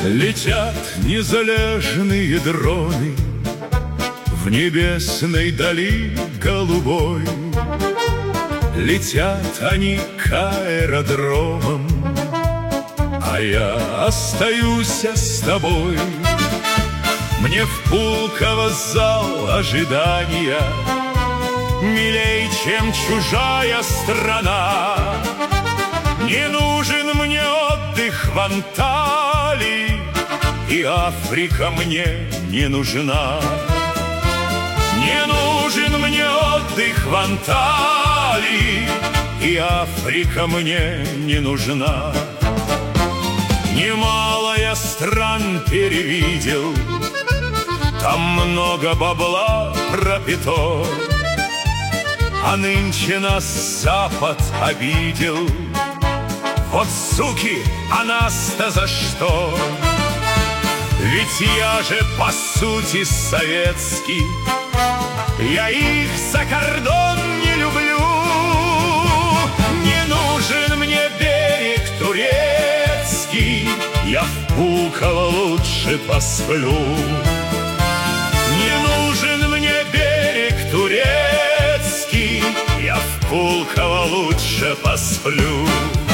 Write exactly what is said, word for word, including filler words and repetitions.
Летят незалежные дроны в небесной дали голубой. Летят они к аэродромам, а я остаюсь с тобой. Мне в Пулково зал ожидания милей, чем чужая страна. Не нужен мне отдых в Анталии, и Африка мне не нужна. Не нужен мне отдых в Анталии, и Африка мне не нужна. Немало я стран перевидел, там много бабла пропито, а нынче нас Запад обидел. Вот суки, а нас-то за что? Ведь я же по сути советский, я их за кордон не люблю. Не нужен мне берег турецкий, я в Пулково лучше посплю. Не нужен мне берег турецкий, я в Пулково лучше посплю.